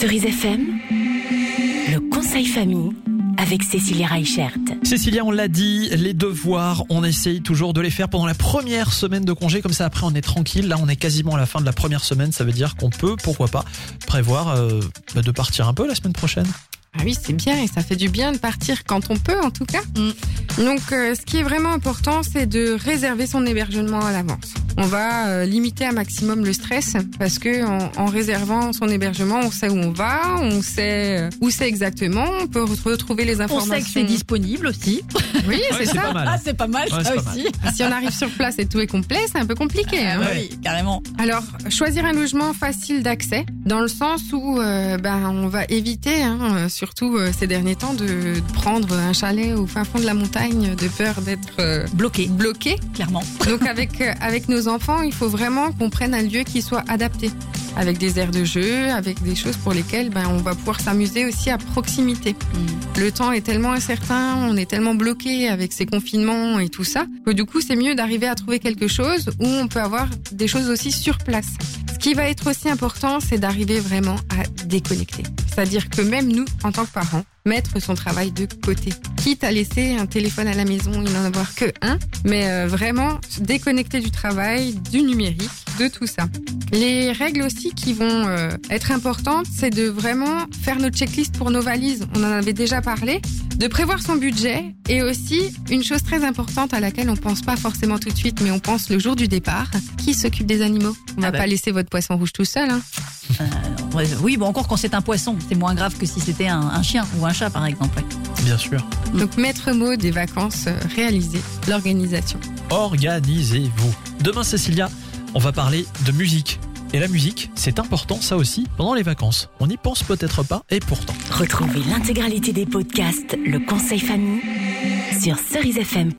Cerise FM, le conseil famille avec Cécilia Reichert. Cécilia, on l'a dit, les devoirs, on essaye toujours de les faire pendant la première semaine de congé, comme ça après on est tranquille. Là on est quasiment à la fin de la première semaine, ça veut dire qu'on peut, pourquoi pas, prévoir de partir un peu la semaine prochaine. Ah oui, c'est bien et ça fait du bien de partir quand on peut en tout cas. Donc ce qui est vraiment important, c'est de réserver son hébergement à l'avance. On va limiter un maximum le stress parce que en réservant son hébergement, on sait où on va, on sait où c'est exactement, on peut retrouver les informations. On sait que c'est disponible aussi. Oui, c'est ça. Pas mal. Ah, c'est pas mal Ouais, ça c'est pas aussi. Si on arrive sur place et tout est complet, c'est un peu compliqué. Hein. Oui, carrément. Alors, choisir un logement facile d'accès, dans le sens où on va éviter, surtout ces derniers temps, de prendre un chalet au fin fond de la montagne, de peur d'être bloqué. Clairement. Donc avec nos enfants, il faut vraiment qu'on prenne un lieu qui soit adapté, avec des aires de jeu, avec des choses pour lesquelles on va pouvoir s'amuser aussi à proximité. Le temps est tellement incertain, on est tellement bloqué avec ces confinements et tout ça, que du coup c'est mieux d'arriver à trouver quelque chose où on peut avoir des choses aussi sur place. Ce qui va être aussi important, c'est d'arriver vraiment à déconnecter. C'est-à-dire que même nous, en tant que parents, mettre son travail de côté. Quitte à laisser un téléphone à la maison, il n'en avoir que un, mais vraiment déconnecter du travail, du numérique, de tout ça. Les règles aussi qui vont être importantes, c'est de vraiment faire notre checklist pour nos valises. On en avait déjà parlé. De prévoir son budget et aussi une chose très importante à laquelle on pense pas forcément tout de suite, mais on pense le jour du départ. Qui s'occupe des animaux? On va pas laisser votre poisson rouge tout seul. Oui, bon, encore quand c'est un poisson, c'est moins grave que si c'était un chien ou un chat par exemple. Bien sûr. Donc maître mot des vacances réalisées, l'organisation. Organisez-vous. Demain, Cécilia, on va parler de musique. Et la musique, c'est important ça aussi pendant les vacances. On n'y pense peut-être pas et pourtant. Retrouvez l'intégralité des podcasts Le Conseil Famille sur cerisefm.fr.